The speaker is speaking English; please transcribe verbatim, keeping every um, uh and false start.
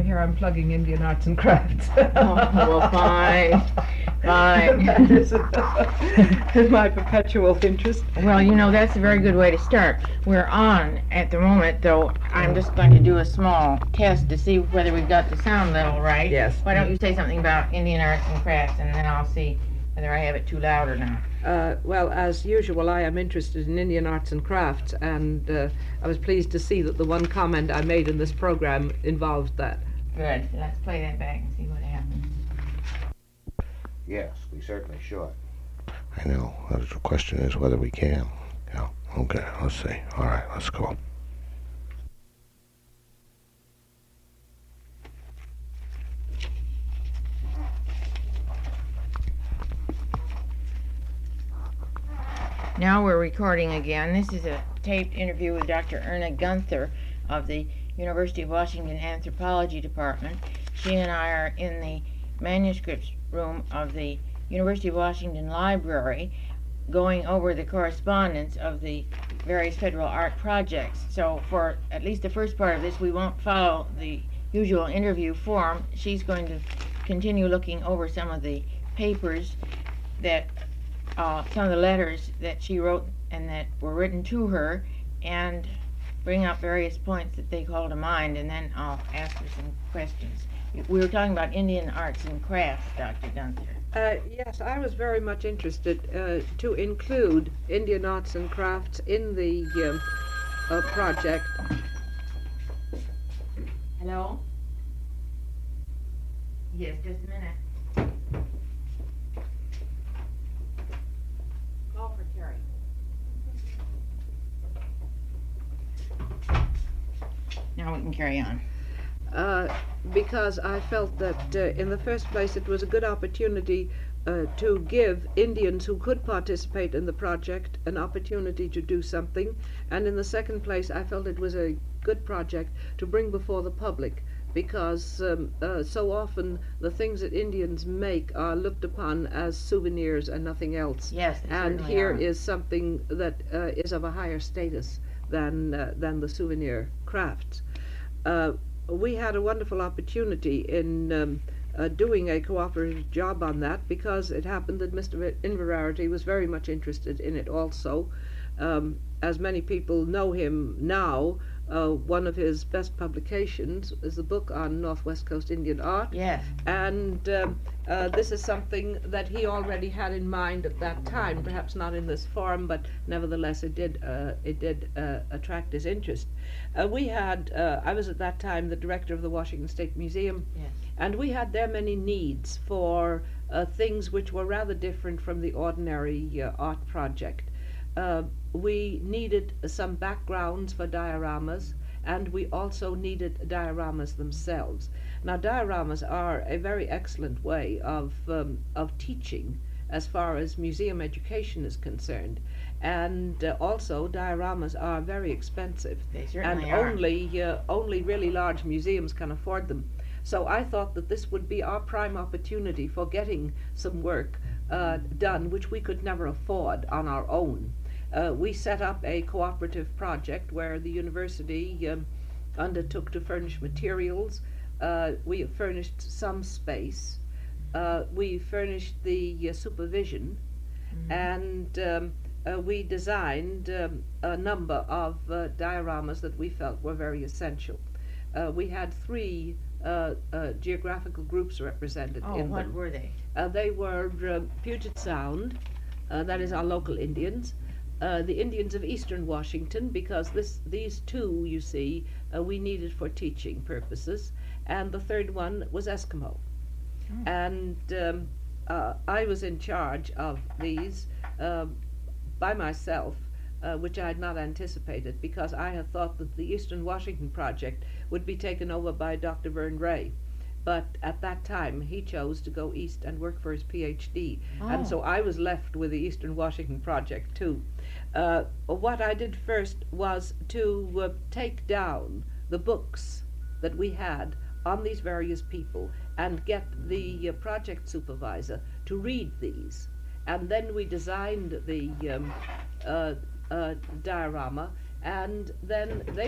here I'm plugging Indian arts and crafts. Oh, well, fine, fine. That is uh, my perpetual interest. Well, you know, that's a very good way to start. We're on at the moment, though. I'm just going to do a small test to see whether we've got the sound level right. Yes. Why don't you say something about Indian arts and crafts, and then I'll see whether I have it too loud or not. Uh, well, as usual, I am interested in Indian arts and crafts, and uh, I was pleased to see that the one comment I made in this program involved that. Good. Let's play that back and see what happens. Yes, we certainly should. I know. The question is whether we can. Yeah. Okay, let's see. All right, let's go. Now we're recording again. This is a taped interview with Doctor Erna Gunther of the University of Washington Anthropology Department. She and I are in the manuscripts room of the University of Washington Library going over the correspondence of the various federal art projects. So for at least the first part of this, we won't follow the usual interview form. She's going to continue looking over some of the papers that Uh, some of the letters that she wrote and that were written to her, and bring up various points that they call to mind, and then I'll ask her some questions. We were talking about Indian arts and crafts, Doctor Gunther. Uh, yes, I was very much interested uh, to include Indian arts and crafts in the um, uh, project. Hello? Yes, just a minute. Call for Terry. Now we can carry on. Uh, because I felt that uh, in the first place it was a good opportunity uh, to give Indians who could participate in the project an opportunity to do something, and in the second place I felt it was a good project to bring before the public, because um, uh, so often the things that Indians make are looked upon as souvenirs and nothing else. Yes, they and certainly here are. is something that uh, is of a higher status than uh, than the souvenir crafts. Uh, we had a wonderful opportunity in um, uh, doing a cooperative job on that, because it happened that Mister Inverarity was very much interested in it also. Um, as many people know him now, uh, one of his best publications is the book on Northwest Coast Indian art. Yes. And um, uh, this is something that he already had in mind at that time, perhaps not in this form, but nevertheless it did uh, it did uh, attract his interest. Uh, we had, uh, I was at that time the director of the Washington State Museum, Yes. and we had there many needs for uh, things which were rather different from the ordinary uh, art project. Uh, we needed some backgrounds for dioramas, and we also needed dioramas themselves. Now, dioramas are a very excellent way of um, of teaching as far as museum education is concerned, and uh, also dioramas are very expensive, They and certainly are. only uh, only really large museums can afford them. So I thought that this would be our prime opportunity for getting some work uh, done which we could never afford on our own. Uh, we set up a cooperative project where the university um, undertook to furnish materials. Uh, we furnished some space. Uh, we furnished the uh, supervision, Mhm. and um, uh, we designed um, a number of uh, dioramas that we felt were very essential. Uh, we had three uh, uh, geographical groups represented Oh, in what them. were they? Uh, they were uh, Puget Sound, uh, that is our local Indians, uh, the Indians of Eastern Washington, because this these two, you see, uh, we needed for teaching purposes, and the third one was Eskimo. Oh. And um, uh, I was in charge of these uh, by myself, uh, which I had not anticipated, because I had thought that the Eastern Washington project would be taken over by Doctor Vern Ray. But at that time, he chose to go east and work for his PhD, and Oh. so I was left with the Eastern Washington project too. Uh, what I did first was to uh, take down the books that we had on these various people and get the uh, project supervisor to read these, and then we designed the um, uh, uh, diorama, and then they